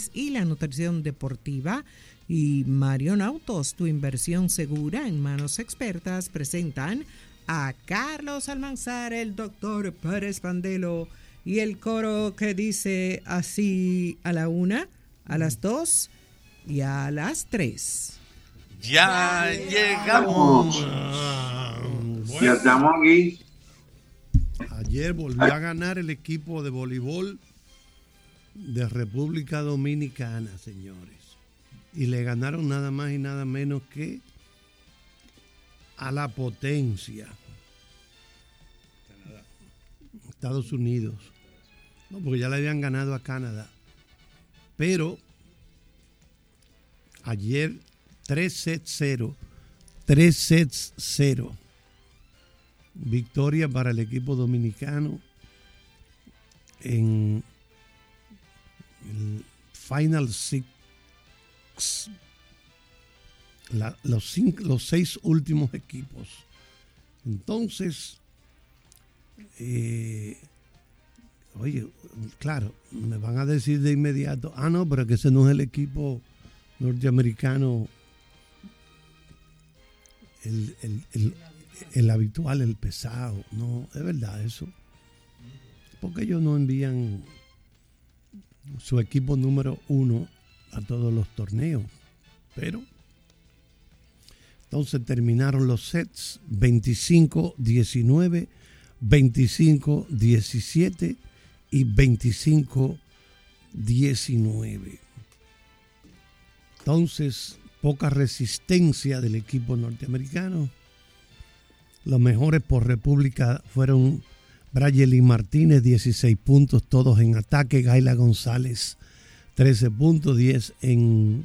y la nutrición deportiva. Y Marion Autos, tu inversión segura en manos expertas, presentan a Carlos Almanzar, el doctor Pérez Pandelo y el coro que dice así: a la 1, a las 2 y a las 3. Ya llegamos. Ya estamos aquí. Ayer volvió a ganar el equipo de voleibol de República Dominicana, señores. Y le ganaron nada más y nada menos que a la potencia. Canadá. Estados Unidos. No, porque ya le habían ganado a Canadá. Pero ayer 3-0. Victoria para el equipo dominicano en el Final Six. Los 6 últimos equipos. Entonces, oye, claro, me van a decir de inmediato, no, pero que ese no es el equipo norteamericano, el habitual, el pesado. No, es verdad eso. Porque ellos no envían su equipo número 1 a todos los torneos. Pero entonces terminaron los sets 25-19, 25-17 y 25-19. Entonces, poca resistencia del equipo norteamericano. Los mejores por República fueron Brayeli Martínez, 16 puntos, todos en ataque. Gaila González, 13 puntos, 10 en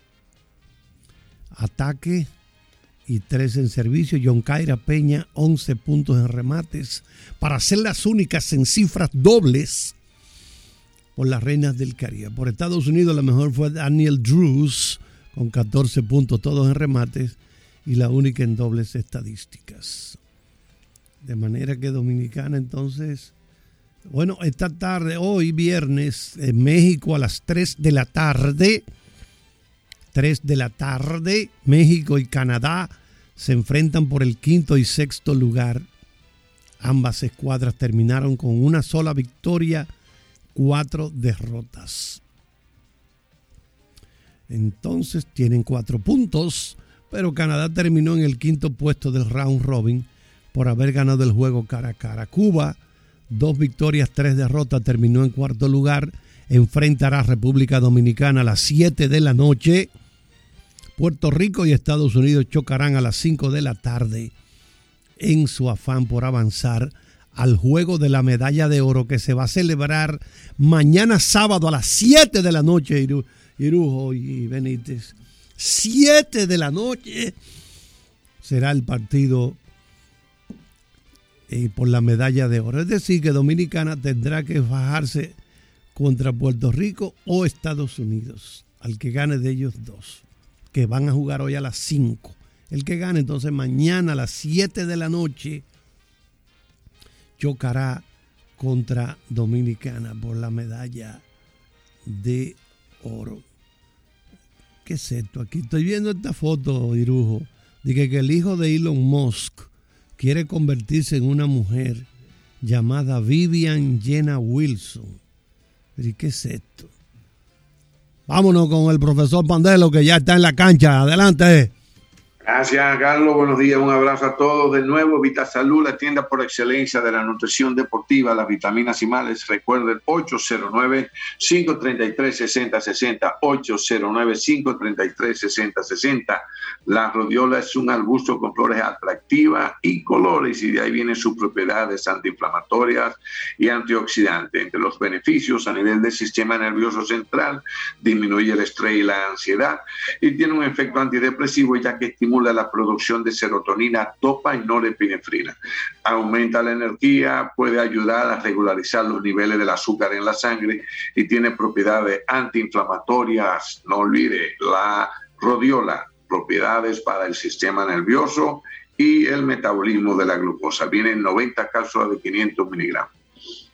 ataque y 3 en servicio. Yonkaira Peña, 11 puntos en remates, para ser las únicas en cifras dobles por las Reinas del Caribe. Por Estados Unidos la mejor fue Daniel Drews, con 14 puntos, todos en remates, y la única en dobles estadísticas. De manera que Dominicana entonces, bueno, esta tarde, hoy viernes, en México a las 3 de la tarde, México y Canadá se enfrentan por el 5º y 6º lugar. Ambas escuadras terminaron con una sola victoria, 4 derrotas. Entonces tienen 4 puntos, pero Canadá terminó en el 5º puesto del round robin por haber ganado el juego cara a cara. Cuba, 2 victorias, 3 derrotas, terminó en 4º lugar. Enfrentará a República Dominicana a las 7 de la noche. Puerto Rico y Estados Unidos chocarán a las 5 de la tarde en su afán por avanzar al juego de la medalla de oro, que se va a celebrar mañana sábado a las 7 de la noche, Irujo y Benítez. 7 de la noche será el partido por la medalla de oro. Es decir, que Dominicana tendrá que fajarse contra Puerto Rico o Estados Unidos, al que gane de ellos dos, que van a jugar hoy a las 5. El que gane entonces mañana a las 7 de la noche chocará contra Dominicana por la medalla de oro. ¿Qué es esto? Aquí estoy viendo esta foto, Irujo, de que el hijo de Elon Musk quiere convertirse en una mujer llamada Vivian Jenna Wilson. ¿Y qué es esto? Vámonos con el profesor Pandelo, que ya está en la cancha. Adelante. Gracias, Carlos. Buenos días. Un abrazo a todos. De nuevo, VitaSalud, la tienda por excelencia de la nutrición deportiva, las vitaminas y males. Recuerden, 809-533-6060. 809-533-6060. La rodiola es un arbusto con flores atractivas y colores, y de ahí vienen sus propiedades antiinflamatorias y antioxidantes. Entre los beneficios a nivel del sistema nervioso central, disminuye el estrés y la ansiedad, y tiene un efecto antidepresivo, ya que estimula la producción de serotonina, dopa y norepinefrina. Aumenta la energía, puede ayudar a regularizar los niveles del azúcar en la sangre y tiene propiedades antiinflamatorias. No olvide la rodiola, propiedades para el sistema nervioso y el metabolismo de la glucosa. Vienen 90 cápsulas de 500 miligramos.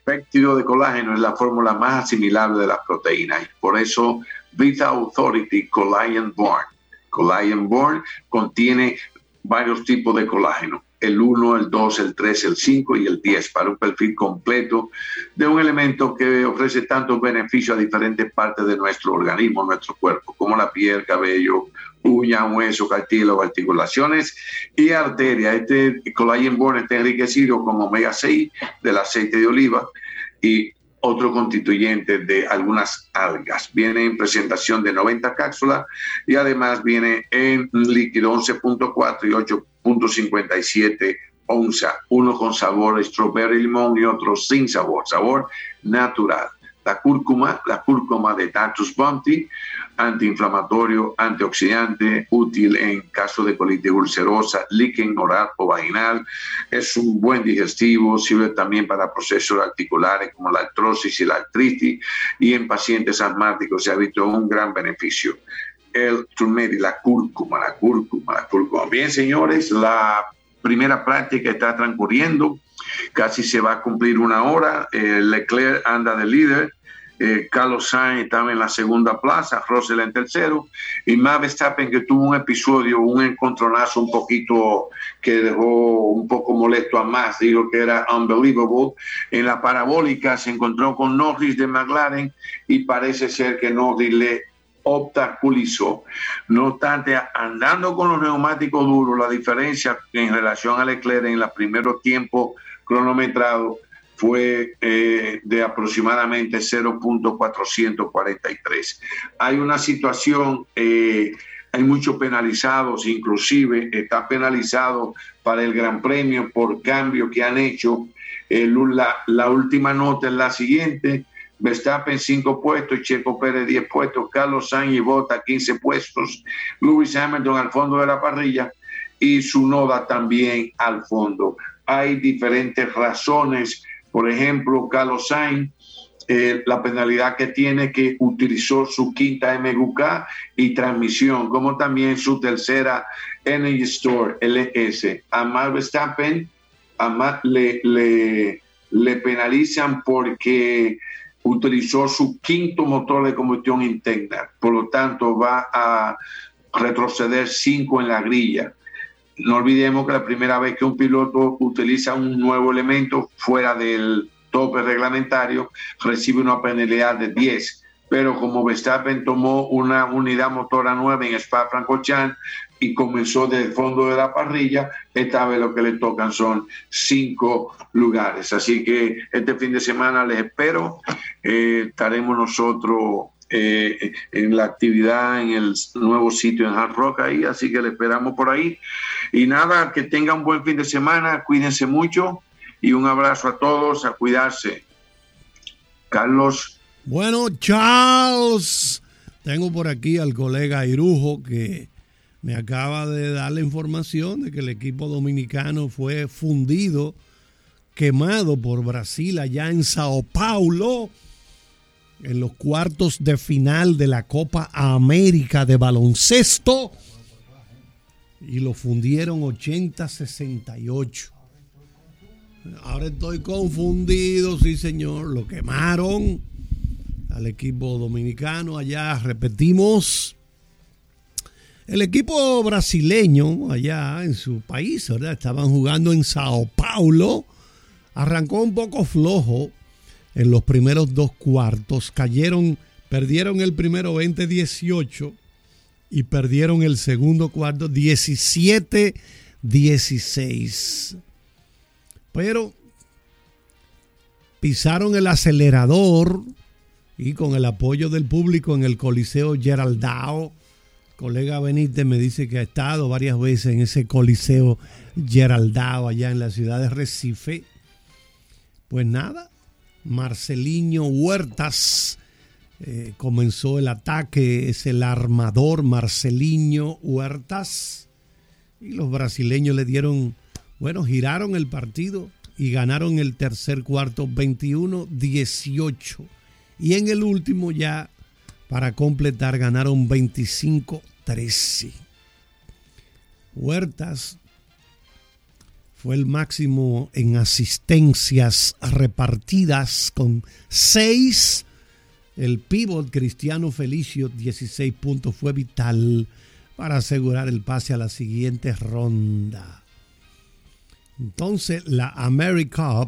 péptido de colágeno es la fórmula más asimilable de las proteínas. Por eso, Vita Authority Collagen Born. Collagen Born contiene varios tipos de colágeno. El 1, el 2, el 3, el 5 y el 10 para un perfil completo de un elemento que ofrece tantos beneficios a diferentes partes de nuestro organismo, nuestro cuerpo, como la piel, cabello, uñas, hueso, cartílago, articulaciones y arterias. Este Collagen Born está enriquecido con omega 6 del aceite de oliva y otro constituyente de algunas algas. Viene en presentación de 90 cápsulas y además viene en líquido 11.4 y 8.57 onzas, uno con sabor strawberry limón y otro sin sabor, sabor natural. La cúrcuma de Tatus Bounty, antiinflamatorio, antioxidante, útil en caso de colitis ulcerosa, líquen oral o vaginal. Es un buen digestivo, sirve también para procesos articulares como la artrosis y la artritis, y en pacientes asmáticos se ha visto un gran beneficio. El turmeric, la cúrcuma. Bien, señores, la primera práctica está transcurriendo. Casi se va a cumplir una hora. Leclerc anda de líder. Carlos Sainz estaba en la segunda plaza, Russell en tercero, y Max Verstappen, que tuvo un episodio, un encontronazo un poquito que dejó un poco molesto a Max, digo que era unbelievable. En la parabólica se encontró con Norris de McLaren y parece ser que Norris le obstaculizó. No obstante, andando con los neumáticos duros, la diferencia en relación a Leclerc en los primeros tiempos cronometrados fue de aproximadamente 0.443. Hay una situación, hay muchos penalizados, inclusive está penalizado para el Gran Premio por cambio que han hecho. La última nota es la siguiente: Verstappen 5 puestos, Checo Pérez 10 puestos, Carlos Sainz y Bottas 15 puestos, Lewis Hamilton al fondo de la parrilla y Tsunoda también al fondo. Hay diferentes razones. Por ejemplo, Carlos Sainz, la penalidad que tiene, que utilizó su quinta MGUK y transmisión, como también su tercera Energy Store LS. A Max Verstappen le penalizan porque utilizó su quinto motor de combustión interna, por lo tanto va a retroceder 5 en la grilla. No olvidemos que la primera vez que un piloto utiliza un nuevo elemento fuera del tope reglamentario recibe una penalidad de 10, pero como Verstappen tomó una unidad motora nueva en Spa-Francorchamps y comenzó desde el fondo de la parrilla, esta vez lo que le tocan son 5 lugares. Así que este fin de semana les espero. Estaremos nosotros en la actividad en el nuevo sitio en Hard Rock ahí, así que le esperamos por ahí. Y nada, que tengan un buen fin de semana, cuídense mucho y un abrazo a todos, a cuidarse. Carlos. Bueno, Charles, tengo por aquí al colega Irujo que me acaba de dar la información de que el equipo dominicano fue fundido, quemado por Brasil allá en Sao Paulo, en los cuartos de final de la Copa América de baloncesto, y lo fundieron 80-68. Ahora estoy confundido, sí señor, lo quemaron al equipo dominicano allá. Repetimos, el equipo brasileño allá en su país, ¿verdad? Estaban jugando en Sao Paulo, arrancó un poco flojo en los primeros 2 cuartos, perdieron el primero 20-18 y perdieron el segundo cuarto 17-16. Pero pisaron el acelerador y con el apoyo del público en el Coliseo Geraldao. Colega Benítez me dice que ha estado varias veces en ese Coliseo Geraldao allá en la ciudad de Recife. Pues nada, Marcelinho Huertas comenzó el ataque, es el armador Marcelinho Huertas, y los brasileños le dieron, giraron el partido y ganaron el tercer cuarto 21-18, y en el último ya para completar ganaron 25-13. Huertas Fue el máximo en asistencias repartidas con 6. El pívot Cristiano Felicio, 16 puntos, fue vital para asegurar el pase a la siguiente ronda. Entonces, la AmeriCup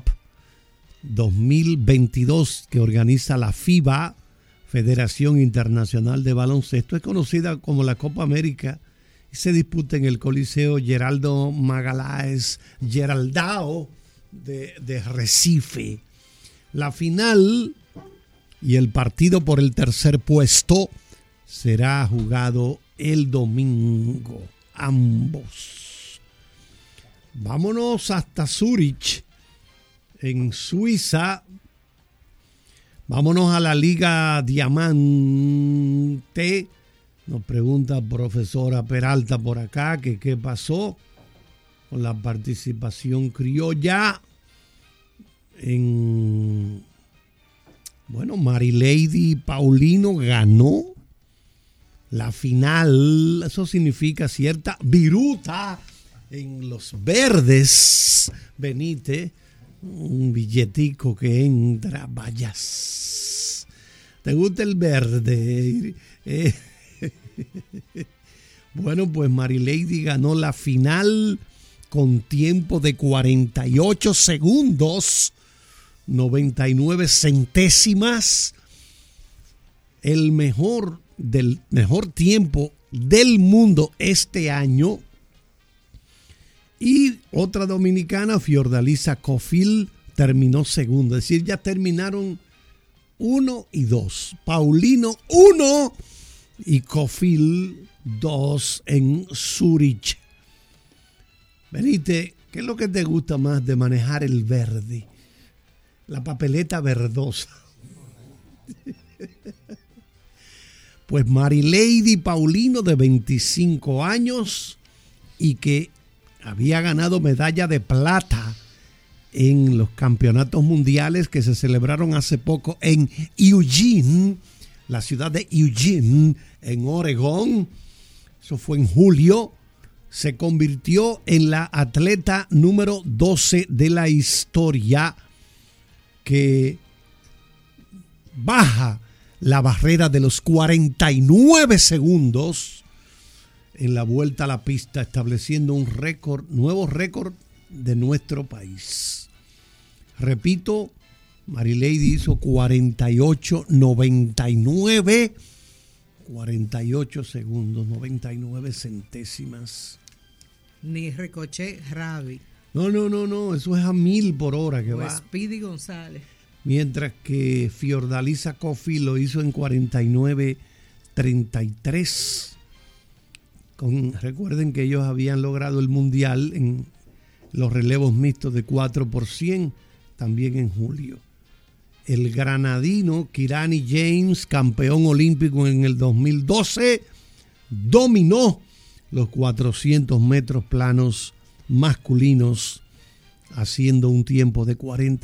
2022 que organiza la FIBA, Federación Internacional de Baloncesto, es conocida como la Copa América y se disputa en el Coliseo Geraldo Magalhães Geraldao de Recife. La final y el partido por el tercer puesto será jugado el domingo, ambos. Vámonos hasta Zúrich, en Suiza. Vámonos a la Liga Diamante. Nos pregunta profesora Peralta por acá que qué pasó con la participación criolla Bueno, Marilady Paulino ganó la final. Eso significa cierta viruta en los verdes. Benítez, un billetico que entra, vayas. ¿Te gusta el verde? Bueno, pues Marilady ganó la final con tiempo de 48 segundos, 99 centésimas. El mejor tiempo del mundo este año. Y otra dominicana, Fiordalisa Cofield, terminó segundo. Es decir, ya terminaron 1 y 2. Paulino 1 y Cofield 2 en Zúrich. Benítez, ¿qué es lo que te gusta más de manejar el verde? La papeleta verdosa. Pues Marilady Paulino, de 25 años y que había ganado medalla de plata en los campeonatos mundiales que se celebraron hace poco en Eugene, la ciudad de Eugene, en Oregón. Eso fue en julio. Se convirtió en la atleta número 12 de la historia que baja la barrera de los 49 segundos en la vuelta a la pista, estableciendo un nuevo récord de nuestro país. Repito, Marilady hizo 48.99, 48 segundos, 99 centésimas. Ni Ricochet Ravi. No, eso es a 1000 por hora que va. Speedy González. Mientras que Fiordalisa Cofield lo hizo en 49.33. Recuerden que ellos habían logrado el mundial en los relevos mixtos de 4x100 también en julio. El granadino Kirani James, campeón olímpico en el 2012, dominó los 400 metros planos masculinos haciendo un tiempo de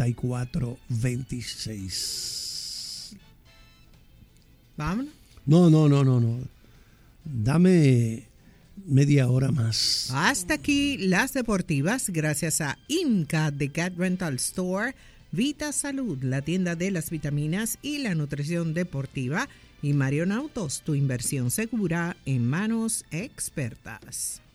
44.26. Vámonos. No. Dame media hora más. Hasta aquí las deportivas, gracias a IMCA de Cat Rental Store, Vita Salud, la tienda de las vitaminas y la nutrición deportiva, y Marion Autos, tu inversión segura en manos expertas.